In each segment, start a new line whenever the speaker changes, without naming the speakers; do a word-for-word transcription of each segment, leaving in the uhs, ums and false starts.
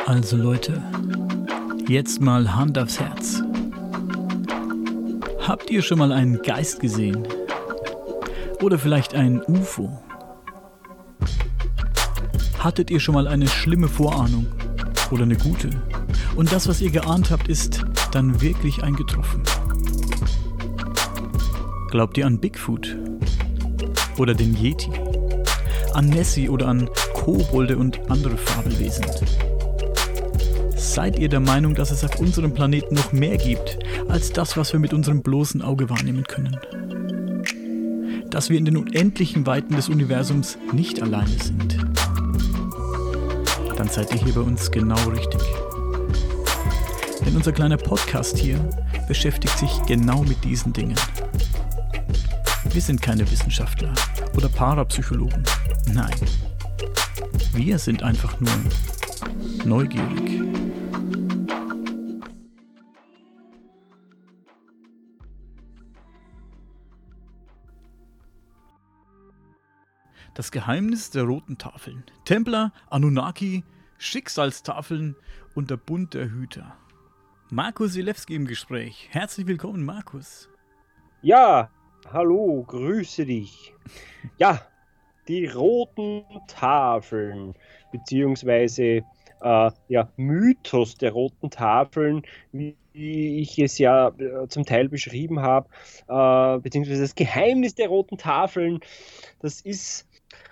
Also Leute, jetzt mal Hand aufs Herz. Habt ihr schon mal einen Geist gesehen? Oder vielleicht ein U F O? Hattet ihr schon mal eine schlimme Vorahnung? Oder eine gute? Und das, was ihr geahnt habt, ist dann wirklich eingetroffen? Glaubt ihr an Bigfoot? Oder den Yeti? An Nessie oder an Kobolde und andere Fabelwesen? Seid ihr der Meinung, dass es auf unserem Planeten noch mehr gibt, als das, was wir mit unserem bloßen Auge wahrnehmen können? Dass wir in den unendlichen Weiten des Universums nicht alleine sind? Dann seid ihr hier bei uns genau richtig. Denn unser kleiner Podcast hier beschäftigt sich genau mit diesen Dingen. Wir sind keine Wissenschaftler oder Parapsychologen. Nein, wir sind einfach nur neugierig. Das Geheimnis der roten Tafeln. Templer, Anunnaki, Schicksalstafeln und der Bund der Hüter. Markus Silewski im Gespräch. Herzlich willkommen, Markus.
Ja, hallo, grüße dich. Ja, die roten Tafeln, beziehungsweise äh, ja, Mythos der roten Tafeln, wie ich es ja äh, zum Teil beschrieben habe, äh, beziehungsweise das Geheimnis der roten Tafeln, das ist...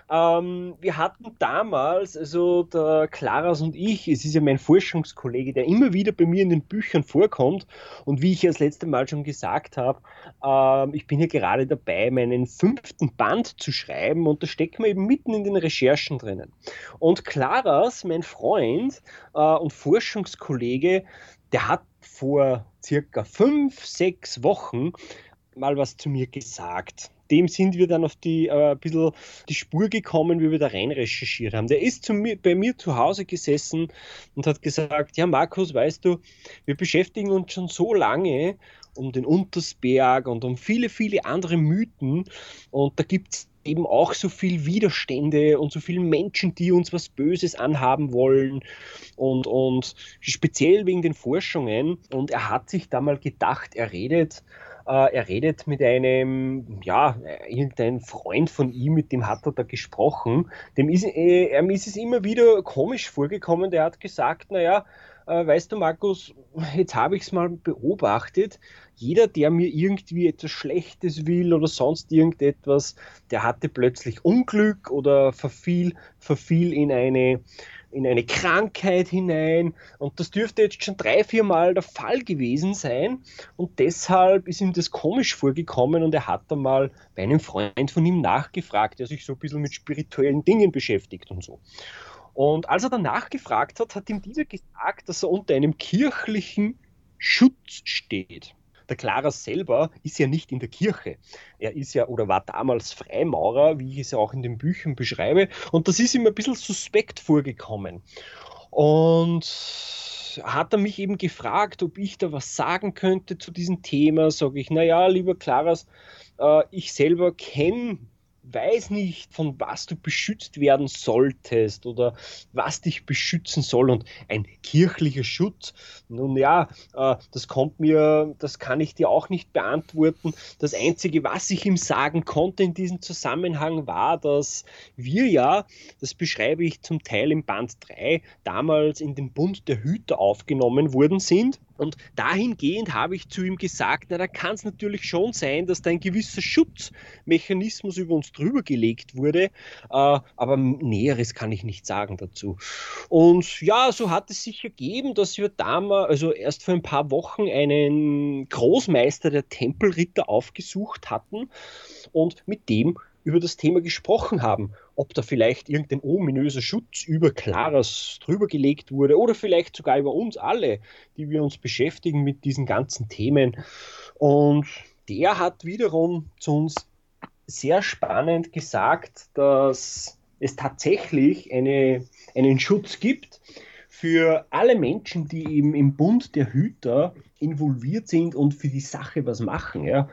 Ähm, wir hatten damals, also der Klaras und ich, es ist ja mein Forschungskollege, der immer wieder bei mir in den Büchern vorkommt, und wie ich ja das letzte Mal schon gesagt habe, ähm, ich bin ja gerade dabei, meinen fünften Band zu schreiben, und da stecken wir eben mitten in den Recherchen drinnen. Und Klaras, mein Freund äh, und Forschungskollege, der hat vor circa fünf, sechs Wochen mal was zu mir gesagt. Dem sind wir dann auf die äh, ein bisschen die Spur gekommen, wie wir da rein recherchiert haben. Der ist zu mir, bei mir zu Hause gesessen und hat gesagt, ja Markus, weißt du, wir beschäftigen uns schon so lange um den Untersberg und um viele, viele andere Mythen, und da gibt es eben auch so viel Widerstände und so viele Menschen, die uns was Böses anhaben wollen, und, und speziell wegen den Forschungen. Und er hat sich da mal gedacht, er redet äh, er redet mit einem, ja, irgendein Freund von ihm, mit dem hat er da gesprochen. Dem ist, äh, ihm ist es immer wieder komisch vorgekommen. Der hat gesagt, naja, äh, weißt du Markus, jetzt habe ich es mal beobachtet, jeder, der mir irgendwie etwas Schlechtes will oder sonst irgendetwas, der hatte plötzlich Unglück oder verfiel, verfiel in eine, in eine Krankheit hinein, und das dürfte jetzt schon drei, vier Mal der Fall gewesen sein, und deshalb ist ihm das komisch vorgekommen, und er hat dann mal bei einem Freund von ihm nachgefragt, der sich so ein bisschen mit spirituellen Dingen beschäftigt und so. Und als er dann nachgefragt hat, hat ihm dieser gesagt, dass er unter einem kirchlichen Schutz steht. Der Klaras selber ist ja nicht in der Kirche. Er ist ja oder war damals Freimaurer, wie ich es ja auch in den Büchern beschreibe. Und das ist ihm ein bisschen suspekt vorgekommen. Und hat er mich eben gefragt, ob ich da was sagen könnte zu diesem Thema. Sage ich, naja, lieber Klaras, äh, ich selber kenne, weiß nicht, von was du beschützt werden solltest oder was dich beschützen soll, und ein kirchlicher Schutz, nun ja, äh, das kommt mir, das kann ich dir auch nicht beantworten. Das Einzige, was ich ihm sagen konnte in diesem Zusammenhang, war, dass wir ja, das beschreibe ich zum Teil im Band drei, damals in den Bund der Hüter aufgenommen worden sind. Und dahingehend habe ich zu ihm gesagt, na, da kann es natürlich schon sein, dass da ein gewisser Schutzmechanismus über uns drüber gelegt wurde, äh, aber Näheres kann ich nicht sagen dazu. Und ja, so hat es sich ergeben, dass wir damals, also erst vor ein paar Wochen, einen Großmeister der Tempelritter aufgesucht hatten und mit dem über das Thema gesprochen haben, ob da vielleicht irgendein ominöser Schutz über Klaras drüber gelegt wurde oder vielleicht sogar über uns alle, die wir uns beschäftigen mit diesen ganzen Themen. Und der hat wiederum zu uns sehr spannend gesagt, dass es tatsächlich eine, einen Schutz gibt für alle Menschen, die eben im Bund der Hüter involviert sind und für die Sache was machen. Ja.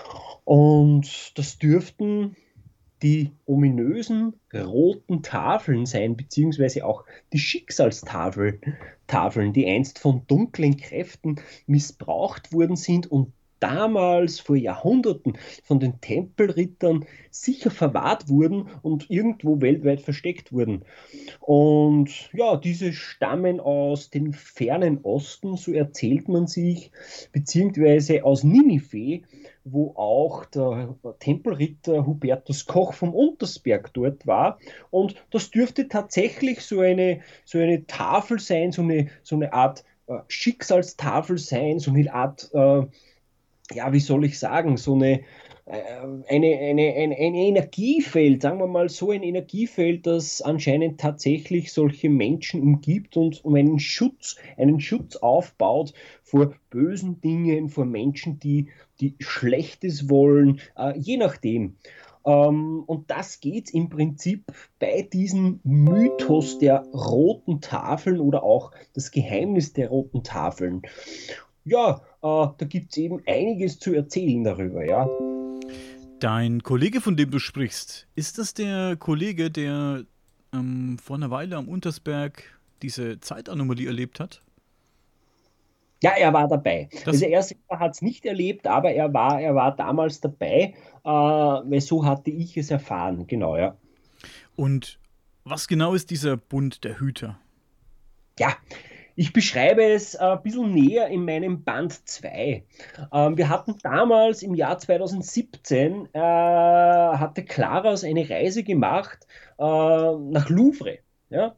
Und das dürften die ominösen roten Tafeln sein, beziehungsweise auch die Schicksalstafeln, Tafeln, die einst von dunklen Kräften missbraucht worden sind und damals vor Jahrhunderten von den Tempelrittern sicher verwahrt wurden und irgendwo weltweit versteckt wurden. Und ja, diese stammen aus dem fernen Osten, so erzählt man sich, beziehungsweise aus Ninive, wo auch der Tempelritter Hubertus Koch vom Untersberg dort war. Und das dürfte tatsächlich so eine, so eine Tafel sein, so eine, so eine Art äh, Schicksalstafel sein, so eine Art, äh, ja, wie soll ich sagen, so eine, äh, eine, eine, eine, ein Energiefeld, sagen wir mal so, ein Energiefeld, das anscheinend tatsächlich solche Menschen umgibt und um einen Schutz, einen Schutz aufbaut vor bösen Dingen, vor Menschen, die, die Schlechtes wollen, äh, je nachdem. Ähm, und das geht im Prinzip bei diesem Mythos der roten Tafeln oder auch das Geheimnis der roten Tafeln. Ja, äh, da gibt es eben einiges zu erzählen darüber, ja.
Dein Kollege, von dem du sprichst, ist das der Kollege, der ähm, vor einer Weile am Untersberg diese Zeitanomalie erlebt hat?
Ja, er war dabei.
Das,
Also er selber hat es nicht erlebt, aber er war, er war damals dabei, äh, weil so hatte ich es erfahren, genau, ja.
und was genau ist dieser Bund der Hüter?
Ja, ich beschreibe es äh, ein bisschen näher in meinem Band zwei. Ähm, wir hatten damals im Jahr zweitausendsiebzehn, äh, hatte Klaras eine Reise gemacht äh, nach Louvre. Ja?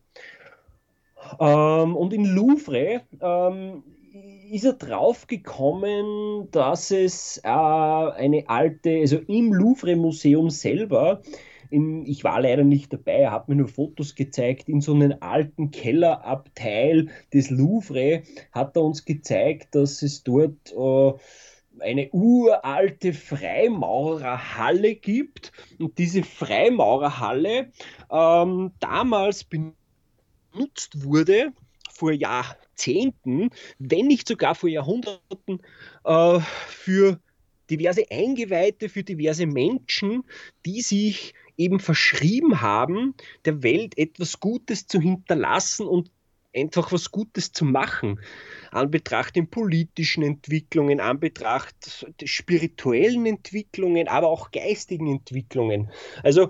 Ähm, und in Louvre ähm, ist er drauf gekommen, dass es äh, eine alte, also im Louvre-Museum selber, in, ich war leider nicht dabei, er hat mir nur Fotos gezeigt, in so einem alten Kellerabteil des Louvre hat er uns gezeigt, dass es dort äh, eine uralte Freimaurerhalle gibt. Und diese Freimaurerhalle ähm, damals benutzt genutzt wurde vor Jahrzehnten, wenn nicht sogar vor Jahrhunderten, äh, für diverse Eingeweihte, für diverse Menschen, die sich eben verschrieben haben, der Welt etwas Gutes zu hinterlassen und einfach was Gutes zu machen. An Betracht den politischen Entwicklungen, an Betracht der spirituellen Entwicklungen, aber auch geistigen Entwicklungen. Also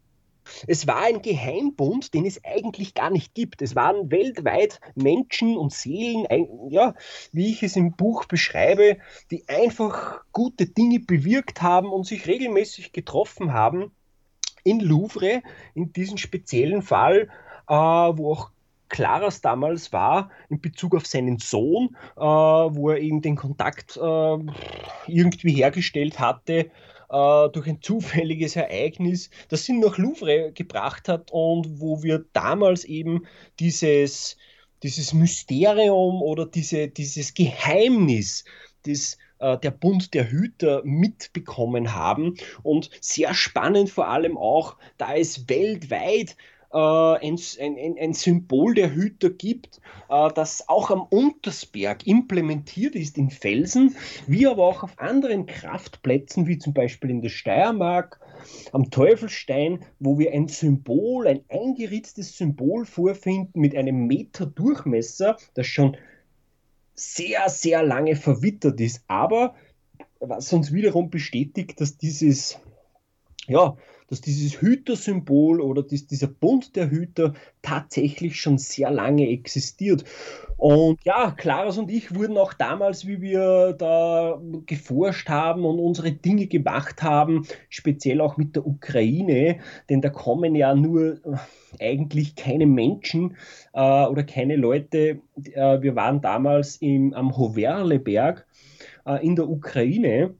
es war ein Geheimbund, den es eigentlich gar nicht gibt. Es waren weltweit Menschen und Seelen, ja, wie ich es im Buch beschreibe, die einfach gute Dinge bewirkt haben und sich regelmäßig getroffen haben in Louvre, in diesem speziellen Fall, äh, wo auch Klaras damals war, in Bezug auf seinen Sohn, äh, wo er eben den Kontakt äh, irgendwie hergestellt hatte, äh, durch ein zufälliges Ereignis, das ihn nach Louvre gebracht hat und wo wir damals eben dieses, dieses Mysterium oder diese, dieses Geheimnis des äh, der Bund der Hüter mitbekommen haben und sehr spannend vor allem auch, da es weltweit äh, ein, ein, ein Symbol der Hüter gibt, äh, das auch am Untersberg implementiert ist in Felsen, wie aber auch auf anderen Kraftplätzen, wie zum Beispiel in der Steiermark, am Teufelstein, wo wir ein Symbol, ein eingeritztes Symbol vorfinden mit einem Meter Durchmesser, das schon sehr, sehr lange verwittert ist, aber was uns wiederum bestätigt, dass dieses, ja, dass dieses Hütersymbol oder dies, dieser Bund der Hüter tatsächlich schon sehr lange existiert. Und ja, Klaras und ich wurden auch damals, wie wir da geforscht haben und unsere Dinge gemacht haben, speziell auch mit der Ukraine, denn da kommen ja nur äh, eigentlich keine Menschen äh, oder keine Leute. Äh, wir waren damals im, am Hoverleberg äh, in der Ukraine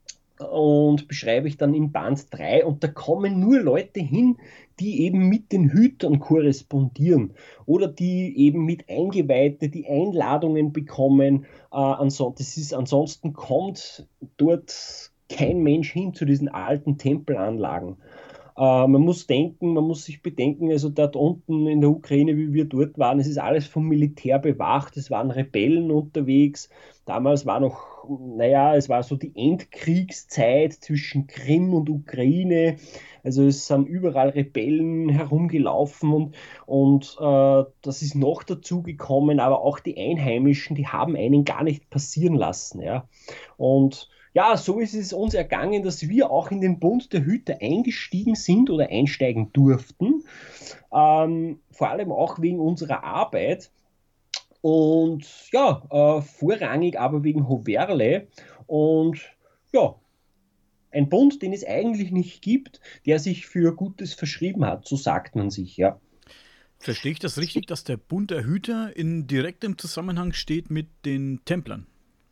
und beschreibe ich dann in Band drei und da kommen nur Leute hin, die eben mit den Hütern korrespondieren oder die eben mit Eingeweihten die Einladungen bekommen. Äh, ansonsten, das ist, ansonsten kommt dort kein Mensch hin zu diesen alten Tempelanlagen. Äh, Äh, man muss denken, man muss sich bedenken, also dort unten in der Ukraine, wie wir dort waren, es ist alles vom Militär bewacht, es waren Rebellen unterwegs. Damals war noch, naja, es war so die Endkriegszeit zwischen Krim und Ukraine. Also es sind überall Rebellen herumgelaufen und, und äh, das ist noch dazu gekommen, aber auch die Einheimischen, die haben einen gar nicht passieren lassen. Ja. Und ja, so ist es uns ergangen, dass wir auch in den Bund der Hüter eingestiegen sind oder einsteigen durften. Ähm, vor allem auch wegen unserer Arbeit. Und ja, äh, vorrangig aber wegen Hoverle. Und ja, ein Bund, den es eigentlich nicht gibt, der sich für Gutes verschrieben hat, so sagt man sich, ja.
Verstehe ich das richtig, dass der Bund der Hüter in direktem Zusammenhang steht mit den Templern?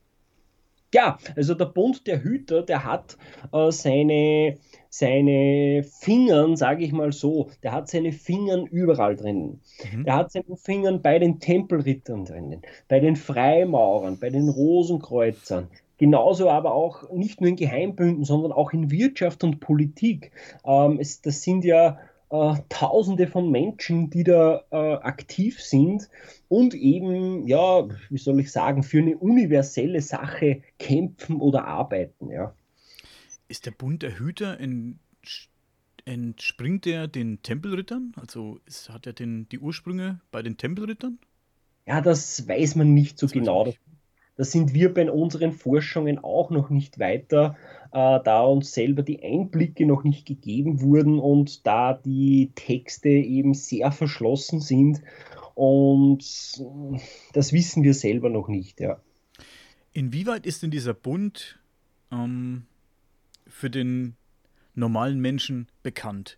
Ja, also der Bund der Hüter, der hat äh, seine, seine Fingern, sage ich mal so, der hat seine Fingern überall drinnen.
Mhm.
Der hat seine Fingern bei den Tempelrittern drinnen, bei den Freimaurern, bei den Rosenkreuzern. Genauso aber auch nicht nur in Geheimbünden, sondern auch in Wirtschaft und Politik. Ähm, es, das sind ja äh, Tausende von Menschen, die da äh, aktiv sind und eben, ja, wie soll ich sagen, für eine universelle Sache kämpfen oder arbeiten, ja.
Ist der Bund der Hüter in, entspringt der den Tempelrittern? Also ist, hat er den, die Ursprünge bei den Tempelrittern?
Ja, das weiß man nicht so
Das weiß man
genau.
nicht.
Da sind wir bei unseren Forschungen auch noch nicht weiter, äh, da uns selber die Einblicke noch nicht gegeben wurden und da die Texte eben sehr verschlossen sind. Und das wissen wir selber noch nicht, ja.
Inwieweit ist denn dieser Bund ähm, für den normalen Menschen bekannt?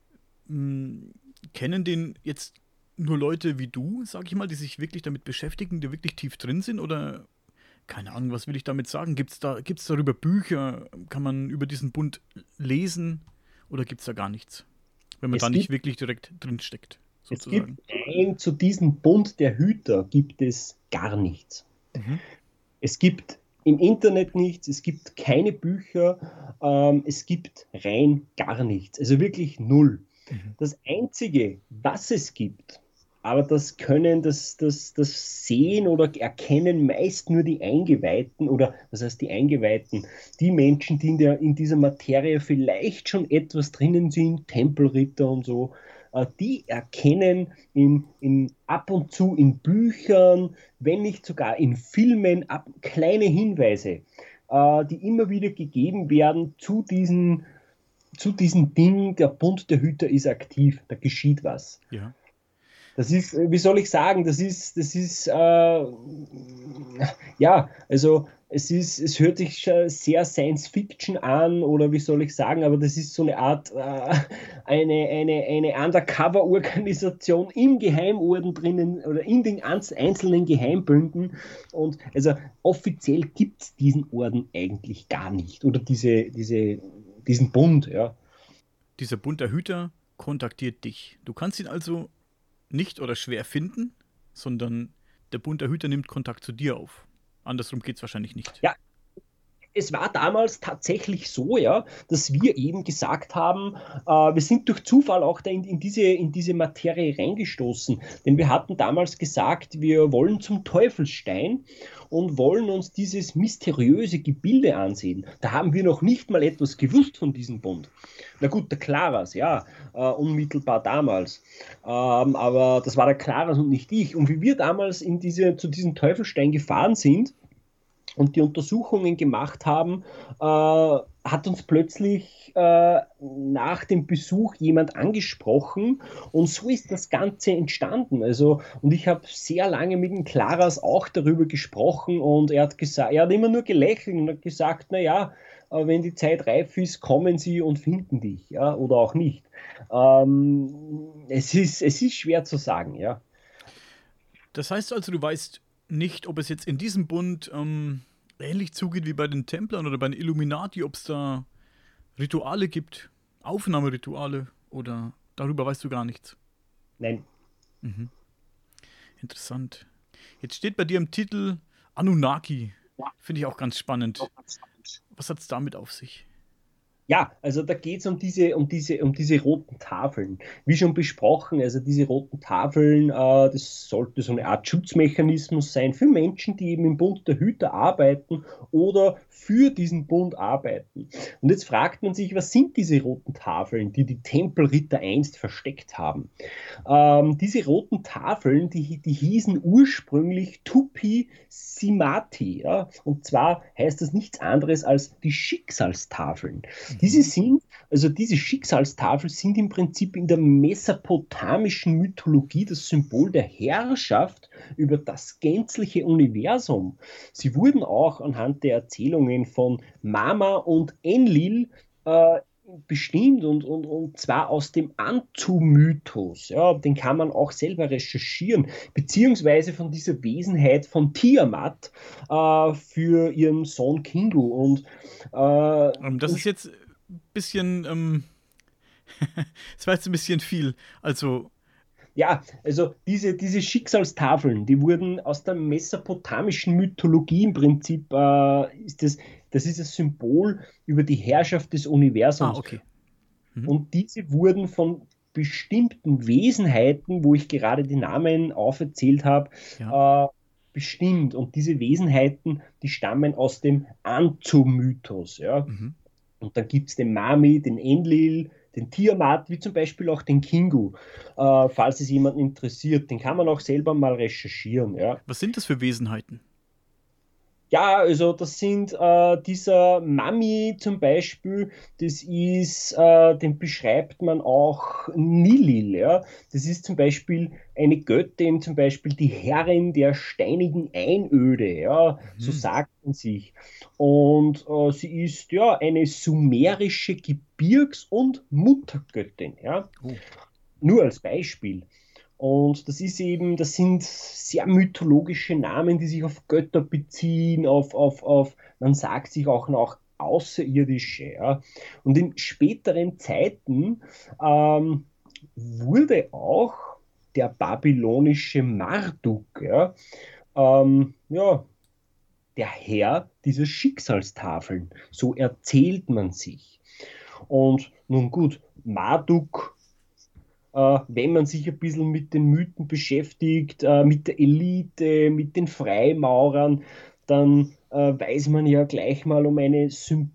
Hm, kennen den jetzt nur Leute wie du, sag ich mal, die sich wirklich damit beschäftigen, die wirklich tief drin sind? Oder keine Ahnung, was will ich damit sagen? Gibt es da, gibt's darüber Bücher? Kann man über diesen Bund lesen? Oder gibt es da gar nichts? Wenn man
Es
da nicht
gibt,
wirklich direkt drin steckt,
es gibt
sozusagen.
rein zu diesem Bund der Hüter gibt es gar nichts.
Mhm.
Es gibt im Internet nichts, es gibt keine Bücher, ähm, es gibt rein gar nichts. Also wirklich null.
Mhm.
Das Einzige, was es gibt, aber das können, das, das, das sehen oder erkennen meist nur die Eingeweihten oder was heißt die Eingeweihten, die Menschen, die in, der, in dieser Materie vielleicht schon etwas drinnen sind, Tempelritter und so, äh, die erkennen in, in, ab und zu in Büchern, wenn nicht sogar in Filmen, ab, kleine Hinweise, äh, die immer wieder gegeben werden zu diesen zu diesem Ding, der Bund der Hüter ist aktiv, da geschieht was.
Ja.
Das ist, wie soll ich sagen, das ist, das ist, äh, ja, also es ist, es hört sich schon sehr Science Fiction an oder wie soll ich sagen, aber das ist so eine Art, äh, eine, eine, eine Undercover-Organisation im Geheimorden drinnen oder in den einzelnen Geheimbünden und also offiziell gibt es diesen Orden eigentlich gar nicht oder diese, diese, diesen Bund, ja.
Dieser Bund der Hüter kontaktiert dich. Du kannst ihn also nicht oder schwer finden, sondern der Bund der Hüter nimmt Kontakt zu dir auf. Andersrum geht es wahrscheinlich nicht.
Ja, es war damals tatsächlich so, ja, dass wir eben gesagt haben, äh, wir sind durch Zufall auch da in, in, diese, in diese Materie reingestoßen. Denn wir hatten damals gesagt, wir wollen zum Teufelsstein und wollen uns dieses mysteriöse Gebilde ansehen. Da haben wir noch nicht mal etwas gewusst von diesem Bund. Na gut, der Klaras, ja, äh, unmittelbar damals. Ähm, aber das war der Klaras und nicht ich. Und wie wir damals in diese, zu diesem Teufelsstein gefahren sind, und die Untersuchungen gemacht haben, äh, hat uns plötzlich äh, nach dem Besuch jemand angesprochen und so ist das Ganze entstanden. Also, und ich habe sehr lange mit dem Klaras auch darüber gesprochen und er hat gesagt, er hat immer nur gelächelt und hat gesagt, naja, äh, wenn die Zeit reif ist, kommen sie und finden dich, ja, oder auch nicht. Ähm, es ist, es ist schwer zu sagen, ja.
Das heißt also, du weißt nicht, ob es jetzt in diesem Bund ähm, ähnlich zugeht wie bei den Templern oder bei den Illuminati, ob es da Rituale gibt, Aufnahmerituale oder darüber weißt du gar nichts.
Nein.
Mhm. Interessant. Jetzt steht bei dir im Titel Anunnaki. Finde ich auch ganz spannend. Was hat es damit auf sich?
Ja, also da geht es um diese, um diese, um diese roten Tafeln. Wie schon besprochen, also diese roten Tafeln, äh, das sollte so eine Art Schutzmechanismus sein für Menschen, die eben im Bund der Hüter arbeiten oder für diesen Bund arbeiten. Und jetzt fragt man sich, was sind diese roten Tafeln, die die Tempelritter einst versteckt haben? Ähm, diese roten Tafeln, die, die hießen ursprünglich Tupi Simati. Ja? Und zwar heißt das nichts anderes als die Schicksalstafeln. Diese sind, also diese Schicksalstafeln sind im Prinzip in der mesopotamischen Mythologie das Symbol der Herrschaft über das gänzliche Universum. Sie wurden auch anhand der Erzählungen von Mama und Enlil äh, bestimmt und, und, und zwar aus dem Antu-Mythos. Ja, den kann man auch selber recherchieren, beziehungsweise von dieser Wesenheit von Tiamat äh, für ihren Sohn Kingu. Und, äh,
Ähm, das
und
ist jetzt ein bisschen, ähm, das war jetzt ein bisschen viel. Also,
ja, also diese, diese Schicksalstafeln, die wurden aus der mesopotamischen Mythologie im Prinzip, äh, ist das, das ist das Symbol über die Herrschaft des
ah,
Universums.
okay. Mhm.
Und diese wurden von bestimmten Wesenheiten, wo ich gerade die Namen auferzählt habe,
Ja.
äh, bestimmt. Und diese Wesenheiten, die stammen aus dem Anzu-Mythos. Ja?
Mhm.
Und dann gibt es den Mami, den Enlil, den Tiamat, wie zum Beispiel auch den Kingu, äh, falls es jemanden interessiert. Den kann man auch selber mal recherchieren. Ja.
Was sind das für Wesenheiten?
Ja, also das sind äh, dieser Mami zum Beispiel, das ist, äh, den beschreibt man auch Nilil, ja. Das ist zum Beispiel eine Göttin, zum Beispiel die Herrin der steinigen Einöde, ja, so
Mhm.
sagt man sich. Und äh, sie ist ja eine sumerische Gebirgs- und Muttergöttin, ja.
Oh.
Nur als Beispiel. Und das ist eben, das sind sehr mythologische Namen, die sich auf Götter beziehen, auf, auf, auf, man sagt sich auch noch Außerirdische. Ja. Und in späteren Zeiten ähm, wurde auch der babylonische Marduk, ja, ähm, ja, der Herr dieser Schicksalstafeln. So erzählt man sich. Und nun gut, Marduk, äh, wenn man sich ein bisschen mit den Mythen beschäftigt, äh, mit der Elite, mit den Freimaurern, dann äh, weiß man ja gleich mal um eine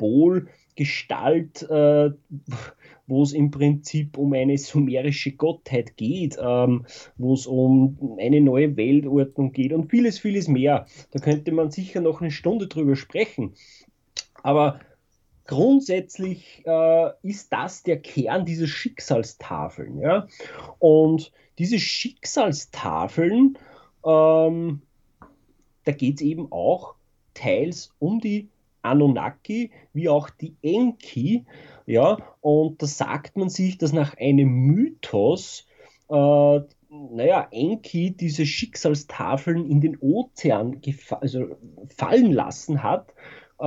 Symbolgestalt, äh, wo es im Prinzip um eine sumerische Gottheit geht, ähm, wo es um eine neue Weltordnung geht und vieles, vieles mehr. Da könnte man sicher noch eine Stunde drüber sprechen. Aber grundsätzlich äh, ist das der Kern dieser Schicksalstafeln. Ja? Und diese Schicksalstafeln, ähm, da geht es eben auch teils um die Anunnaki wie auch die Enki. Ja? Und da sagt man sich, dass nach einem Mythos, äh, naja, Enki diese Schicksalstafeln in den Ozean also fallen lassen hat, äh,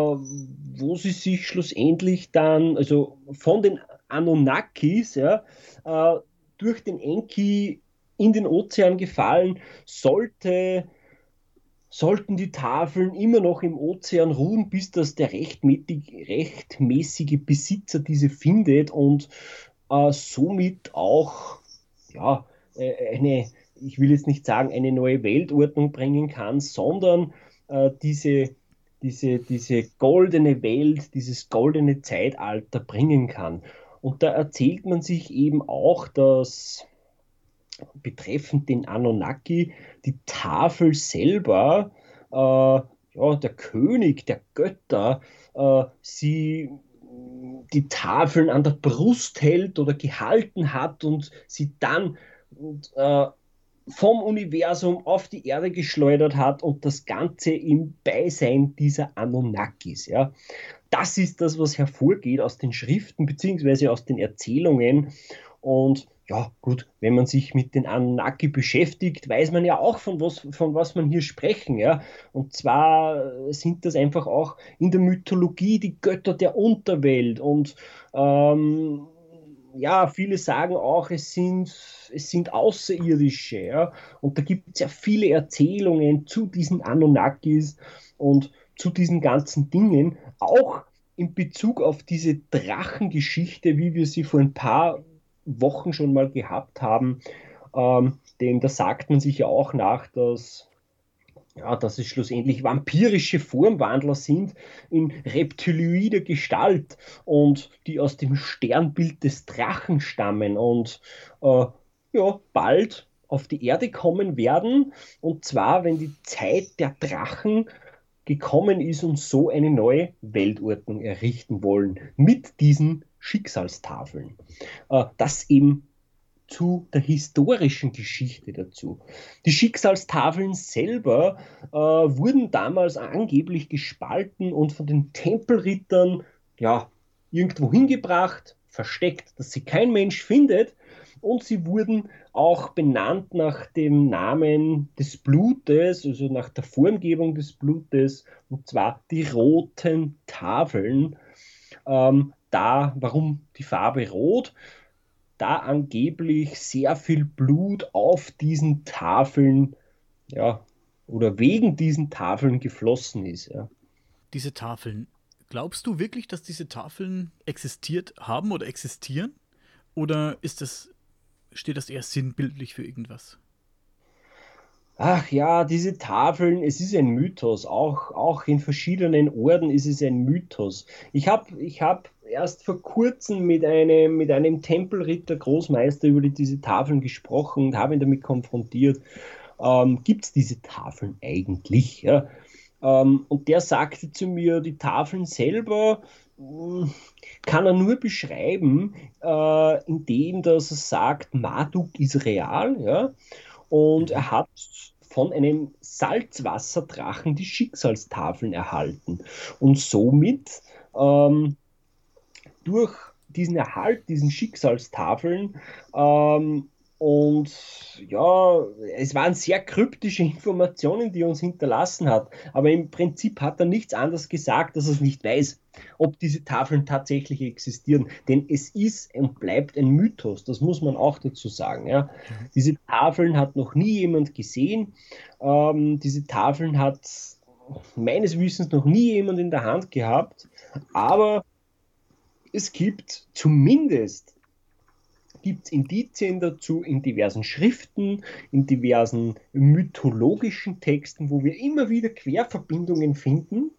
wo sie sich schlussendlich dann, also von den Anunnakis, ja, äh, durch den Enki in den Ozean gefallen, sollte, sollten die Tafeln immer noch im Ozean ruhen, bis das der rechtmäßig, rechtmäßige Besitzer diese findet und äh, somit auch ja, äh, eine, ich will jetzt nicht sagen, eine neue Weltordnung bringen kann, sondern äh, diese, diese, diese goldene Welt, dieses goldene Zeitalter bringen kann. Und da erzählt man sich eben auch, dass betreffend den Anunnaki die Tafel selber, äh, ja, der König der Götter, äh, sie die Tafeln an der Brust hält oder gehalten hat und sie dann äh, vom Universum auf die Erde geschleudert hat und das Ganze im Beisein dieser Anunnakis. Ja. Das ist das, was hervorgeht aus den Schriften beziehungsweise aus den Erzählungen. Und ja, gut, wenn man sich mit den Anunnaki beschäftigt, weiß man ja auch, von was, von was man hier sprechen. Ja? Und zwar sind das einfach auch in der Mythologie die Götter der Unterwelt. Und ähm, ja, viele sagen auch, es sind, es sind Außerirdische. Ja? Und da gibt es ja viele Erzählungen zu diesen Anunnakis und zu diesen ganzen Dingen. Auch in Bezug auf diese Drachengeschichte, wie wir sie vor ein paar Wochen schon mal gehabt haben, ähm, denn da sagt man sich ja auch nach, dass, ja, dass es schlussendlich vampirische Formwandler sind in reptiloider Gestalt und die aus dem Sternbild des Drachen stammen und äh, ja, bald auf die Erde kommen werden. Und zwar, wenn die Zeit der Drachen gekommen ist und so eine neue Weltordnung errichten wollen mit diesen Schicksalstafeln. Äh, das eben zu der historischen Geschichte dazu. Die Schicksalstafeln selber äh, wurden damals angeblich gespalten und von den Tempelrittern ja, irgendwo hingebracht, versteckt, dass sie kein Mensch findet. Und sie wurden auch benannt nach dem Namen des Blutes, also nach der Formgebung des Blutes, und zwar die roten Tafeln. Ähm, da, warum die Farbe rot? Da angeblich sehr viel Blut auf diesen Tafeln, ja, oder wegen diesen Tafeln geflossen ist. Ja.
Diese Tafeln, glaubst du wirklich, dass diese Tafeln existiert haben oder existieren? Oder ist das, steht das eher sinnbildlich für irgendwas?
Ach ja, diese Tafeln, es ist ein Mythos. Auch, auch in verschiedenen Orden ist es ein Mythos. Ich habe ich hab erst vor kurzem mit einem, mit einem Tempelritter Großmeister über die, diese Tafeln gesprochen und habe ihn damit konfrontiert. Ähm, Gibt es diese Tafeln eigentlich? Ja? Ähm, und der sagte zu mir, die Tafeln selber mh, kann er nur beschreiben, äh, indem dass er sagt, Marduk ist real, ja? Und
Mhm.
er hat von einem Salzwasserdrachen die Schicksalstafeln erhalten. Und somit ähm, durch diesen Erhalt, diesen Schicksalstafeln, ähm, und ja, es waren sehr kryptische Informationen, die er uns hinterlassen hat. Aber im Prinzip hat er nichts anderes gesagt, dass er es nicht weiß, ob diese Tafeln tatsächlich existieren. Denn es ist und bleibt ein Mythos, das muss man auch dazu sagen. Ja.
Mhm.
Diese Tafeln hat noch nie jemand gesehen. Ähm, diese Tafeln hat meines Wissens noch nie jemand in der Hand gehabt. Aber es gibt zumindest gibt es Indizien dazu in diversen Schriften, in diversen mythologischen Texten, wo wir immer wieder Querverbindungen finden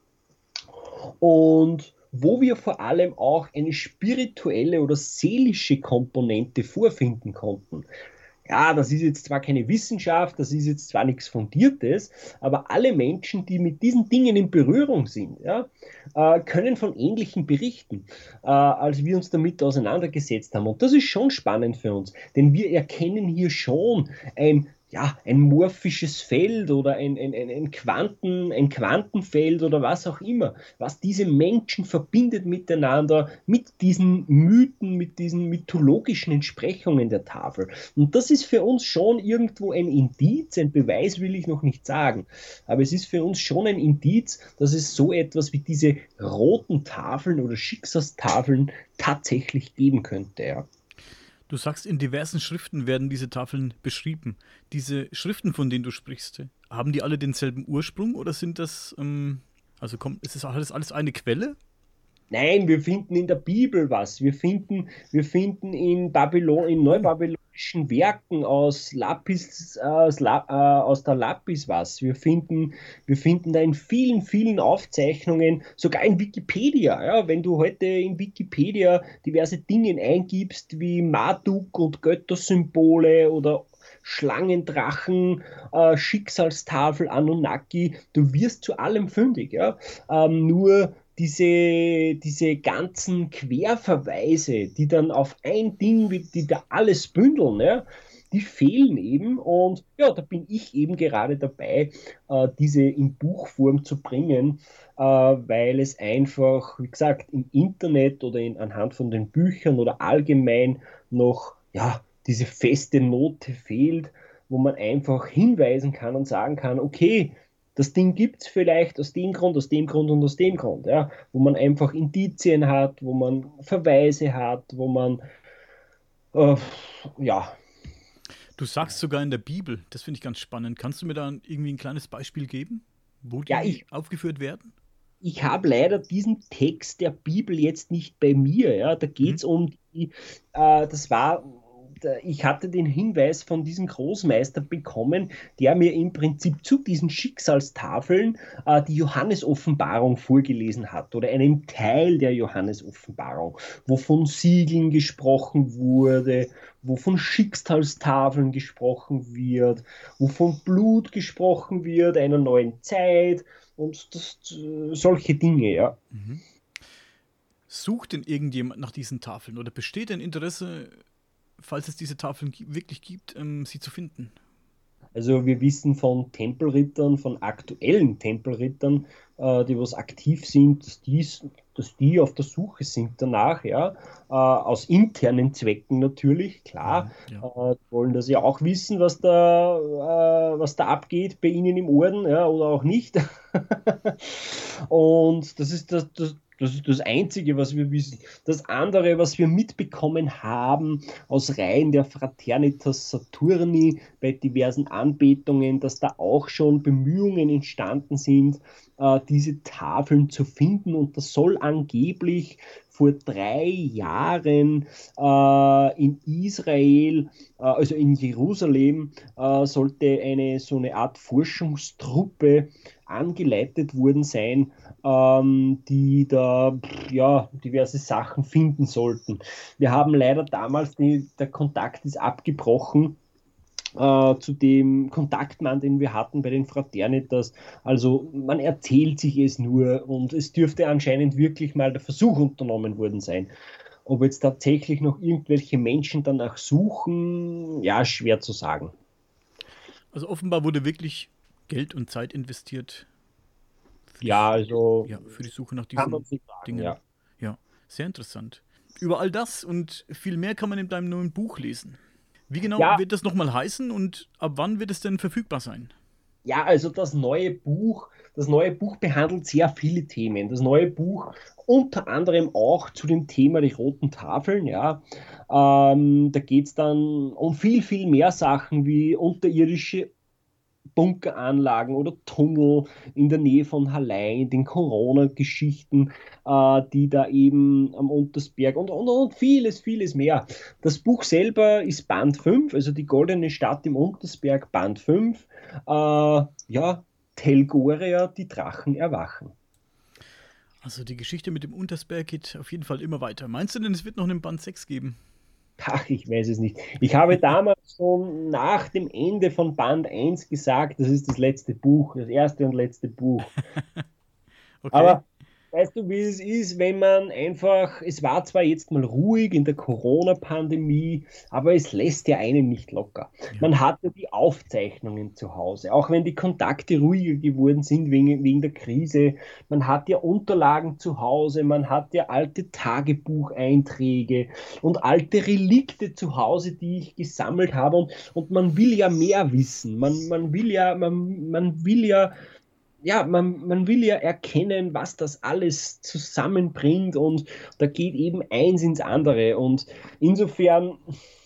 und wo wir vor allem auch eine spirituelle oder seelische Komponente vorfinden konnten. Ja, das ist jetzt zwar keine Wissenschaft, das ist jetzt zwar nichts Fundiertes, aber alle Menschen, die mit diesen Dingen in Berührung sind, ja, äh, können von Ähnlichem berichten, äh, als wir uns damit auseinandergesetzt haben. Und das ist schon spannend für uns, denn wir erkennen hier schon ein ja, ein morphisches Feld oder ein, ein, ein, ein, Quanten, ein Quantenfeld oder was auch immer, was diese Menschen verbindet miteinander, mit diesen Mythen, mit diesen mythologischen Entsprechungen der Tafel. Und das ist für uns schon irgendwo ein Indiz, ein Beweis will ich noch nicht sagen, aber es ist für uns schon ein Indiz, dass es so etwas wie diese roten Tafeln oder Schicksalstafeln tatsächlich geben könnte, ja.
Du sagst, in diversen Schriften werden diese Tafeln beschrieben. Diese Schriften, von denen du sprichst, haben die alle denselben Ursprung oder sind das, ähm, also kommt, ist das alles, alles eine Quelle?
Nein, wir finden in der Bibel was. Wir finden, wir finden in Babylon, in neubabylonischen Werken aus Lapis, äh, aus, La, äh, aus der Lapis was. Wir finden, wir finden da in vielen, vielen Aufzeichnungen, sogar in Wikipedia. Ja, wenn du heute in Wikipedia diverse Dinge eingibst wie Marduk und Göttersymbole oder Schlangendrachen, äh, Schicksalstafel, Anunnaki, du wirst zu allem fündig. Ja? Ähm, nur diese, diese ganzen Querverweise, die dann auf ein Ding, die da alles bündeln, ja, die fehlen eben. Und ja, da bin ich eben gerade dabei, äh, diese in Buchform zu bringen, äh, weil es einfach, wie gesagt, im Internet oder in, anhand von den Büchern oder allgemein noch, ja, diese feste Note fehlt, wo man einfach hinweisen kann und sagen kann, okay, das Ding gibt es vielleicht aus dem Grund, aus dem Grund und aus dem Grund, ja, wo man einfach Indizien hat, wo man Verweise hat, wo man, äh, ja.
Du sagst sogar in der Bibel, das finde ich ganz spannend. Kannst du mir da irgendwie ein kleines Beispiel geben, wo
Ja,
die
ich
aufgeführt werden?
ich habe leider diesen Text der Bibel jetzt nicht bei mir. Ja. Da geht es mhm. um die, äh, das war, ich hatte den Hinweis von diesem Großmeister bekommen, der mir im Prinzip zu diesen Schicksalstafeln äh, die Johannesoffenbarung vorgelesen hat oder einen Teil der Johannesoffenbarung, wo von Siegeln gesprochen wurde, wo von Schicksalstafeln gesprochen wird, wo von Blut gesprochen wird, einer neuen Zeit und das, solche Dinge, ja.
Mhm. Sucht denn irgendjemand nach diesen Tafeln oder besteht ein Interesse, falls es diese Tafeln wirklich gibt, ähm, sie zu finden?
Also wir wissen von Tempelrittern, von aktuellen Tempelrittern, äh, die was aktiv sind, dass die, dass die auf der Suche sind danach, ja, äh, aus internen Zwecken natürlich, klar. Mhm, ja. äh, wollen das ja auch wissen, was da, äh, was da abgeht bei ihnen im Orden, ja, oder auch nicht. Und das ist das, das Das ist das Einzige, was wir wissen. Das andere, was wir mitbekommen haben aus Reihen der Fraternitas Saturni bei diversen Anbetungen, dass da auch schon Bemühungen entstanden sind, äh, diese Tafeln zu finden. Und das soll angeblich vor drei Jahren äh, in Israel, äh, also in Jerusalem, äh, sollte eine so eine Art Forschungstruppe angeleitet worden sein, ähm, die da ja, diverse Sachen finden sollten. Wir haben leider damals, die, der Kontakt ist abgebrochen äh, zu dem Kontaktmann, den wir hatten bei den Fraternitas. Also man erzählt sich es nur und es dürfte anscheinend wirklich mal der Versuch unternommen worden sein. Ob jetzt tatsächlich noch irgendwelche Menschen danach suchen, ja, schwer zu sagen.
Also offenbar wurde wirklich Geld und Zeit investiert.
Die, ja, also
ja, für die Suche nach diesen sagen, Dingen. Ja. ja, sehr interessant. Über all das und viel mehr kann man in deinem neuen Buch lesen. Wie genau ja. wird das nochmal heißen und ab wann wird es denn verfügbar sein?
Ja, also das neue Buch, das neue Buch behandelt sehr viele Themen. Das neue Buch unter anderem auch zu dem Thema die roten Tafeln, ja. Ähm, da geht es dann um viel, viel mehr Sachen wie unterirdische Bunkeranlagen oder Tunnel in der Nähe von Hallein, den Corona-Geschichten, äh, die da eben am Untersberg und, und, und vieles, vieles mehr. Das Buch selber ist Band fünf, also die Goldene Stadt im Untersberg, Band fünf. Äh, ja, Telgoria, die Drachen erwachen.
Also die Geschichte mit dem Untersberg geht auf jeden Fall immer weiter. Meinst du denn, es wird noch einen Band sechs geben?
Ach, ich weiß es nicht. Ich habe damals schon nach dem Ende von Band eins gesagt, das ist das letzte Buch, das erste und letzte Buch. Okay. Aber weißt du, wie es ist, wenn man einfach, es war zwar jetzt mal ruhig in der Corona-Pandemie, aber es lässt ja einen nicht locker. Ja. Man hat ja die Aufzeichnungen zu Hause, auch wenn die Kontakte ruhiger geworden sind wegen, wegen der Krise. Man hat ja Unterlagen zu Hause, man hat ja alte Tagebucheinträge und alte Relikte zu Hause, die ich gesammelt habe und, und man will ja mehr wissen. Man, man will ja, man, man will ja Ja, man, man will ja erkennen, was das alles zusammenbringt und da geht eben eins ins andere und insofern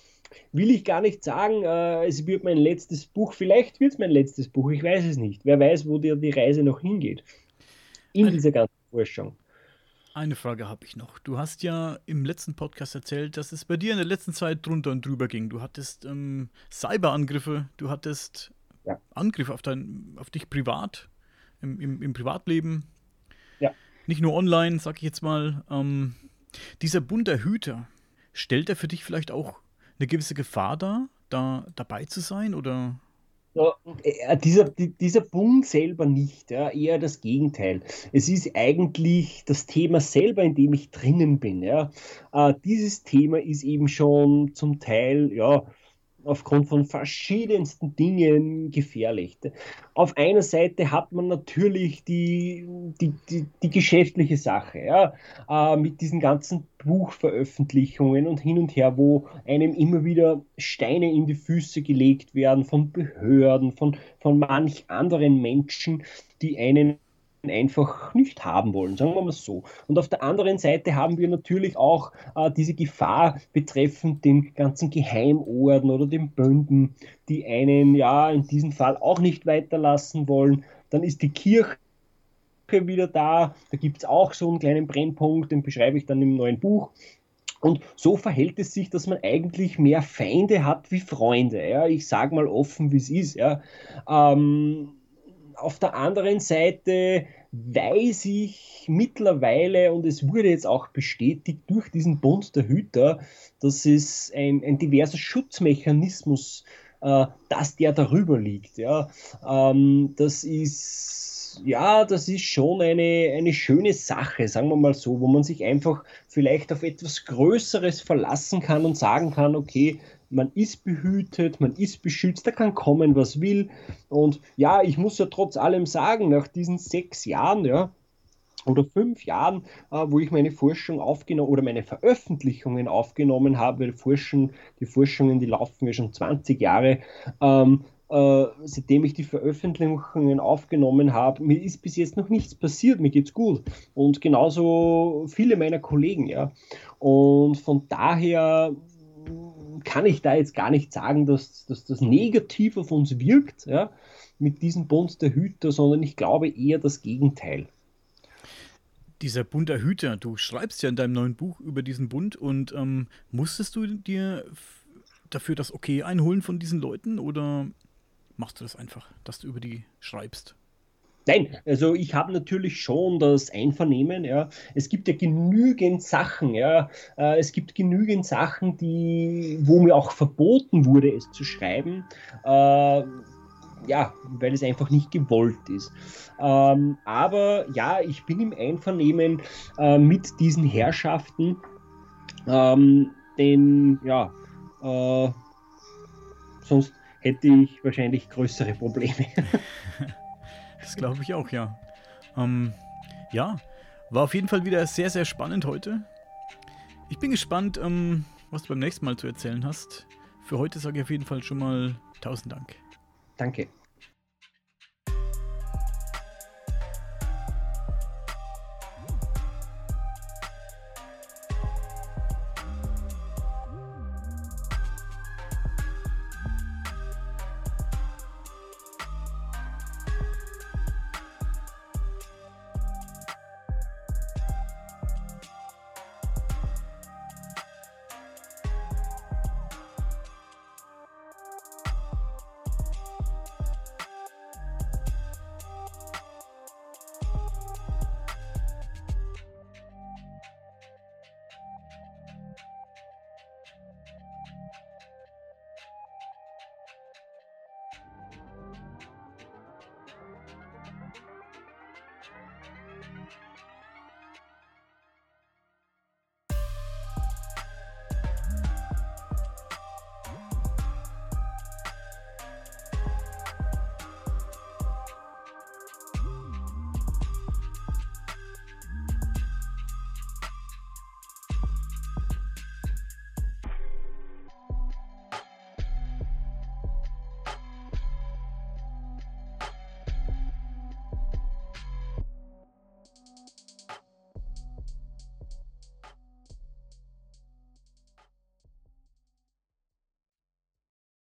will ich gar nicht sagen, äh, es wird mein letztes Buch, vielleicht wird es mein letztes Buch, ich weiß es nicht. Wer weiß, wo dir die Reise noch hingeht in eine, dieser ganzen Forschung.
Eine Frage habe ich noch. Du hast ja im letzten Podcast erzählt, dass es bei dir in der letzten Zeit drunter und drüber ging. Du hattest ähm, Cyberangriffe, du hattest ja. Angriffe auf, dein, auf dich privat. Im, im, im Privatleben, ja. Nicht nur online, sag ich jetzt mal. Ähm, dieser Bund der Hüter, stellt er für dich vielleicht auch eine gewisse Gefahr dar, da dabei zu sein? Oder?
Ja, äh, dieser, die, dieser Bund selber nicht, ja, eher das Gegenteil. Es ist eigentlich das Thema selber, in dem ich drinnen bin. Ja. Äh, dieses Thema ist eben schon zum Teil, ja, aufgrund von verschiedensten Dingen gefährlich. Auf einer Seite hat man natürlich die, die, die, die geschäftliche Sache, ja, äh, mit diesen ganzen Buchveröffentlichungen und hin und her, wo einem immer wieder Steine in die Füße gelegt werden von Behörden, von, von manch anderen Menschen, die einen einfach nicht haben wollen, sagen wir mal so. Und auf der anderen Seite haben wir natürlich auch äh, diese Gefahr betreffend den ganzen Geheimorden oder den Bünden, die einen ja in diesem Fall auch nicht weiterlassen wollen. Dann ist die Kirche wieder da. Da gibt es auch so einen kleinen Brennpunkt, den beschreibe ich dann im neuen Buch. Und so verhält es sich, dass man eigentlich mehr Feinde hat wie Freunde. Ja? Ich sage mal offen, wie es ist. Ja? Ähm, auf der anderen Seite weiß ich mittlerweile, und es wurde jetzt auch bestätigt durch diesen Bund der Hüter, dass es ein, ein diverser Schutzmechanismus, äh, dass der darüber liegt. Ja? Ähm, das ist Ja, das ist schon eine, eine schöne Sache, sagen wir mal so, wo man sich einfach vielleicht auf etwas Größeres verlassen kann und sagen kann, okay, man ist behütet, man ist beschützt, da kann kommen, was will. Und ja, ich muss ja trotz allem sagen, nach diesen sechs Jahren, ja, oder fünf Jahren, äh, wo ich meine Forschung aufgenommen oder meine Veröffentlichungen aufgenommen habe, Forschen, die Forschungen, die laufen ja schon zwanzig Jahre, ähm, äh, seitdem ich die Veröffentlichungen aufgenommen habe, mir ist bis jetzt noch nichts passiert, mir geht's gut. Und genauso viele meiner Kollegen, ja. Und von daher kann ich da jetzt gar nicht sagen, dass, dass das negativ auf uns wirkt, ja, mit diesem Bund der Hüter, sondern ich glaube eher das Gegenteil.
Dieser Bund der Hüter, du schreibst ja in deinem neuen Buch über diesen Bund und ähm, musstest du dir f- dafür das Okay einholen von diesen Leuten oder machst du das einfach, dass du über die schreibst?
Nein, also ich habe natürlich schon das Einvernehmen, ja. Es gibt ja genügend Sachen, ja. Äh, Es gibt genügend Sachen, die, wo mir auch verboten wurde, es zu schreiben. Äh, ja, weil es einfach nicht gewollt ist. Ähm, aber ja, ich bin im Einvernehmen äh, mit diesen Herrschaften, ähm, denn ja, äh, sonst hätte ich wahrscheinlich größere Probleme.
Das glaube ich auch, ja. Ähm, ja, war auf jeden Fall wieder sehr, sehr spannend heute. Ich bin gespannt, ähm, was du beim nächsten Mal zu erzählen hast. Für heute sage ich auf jeden Fall schon mal tausend Dank.
Danke.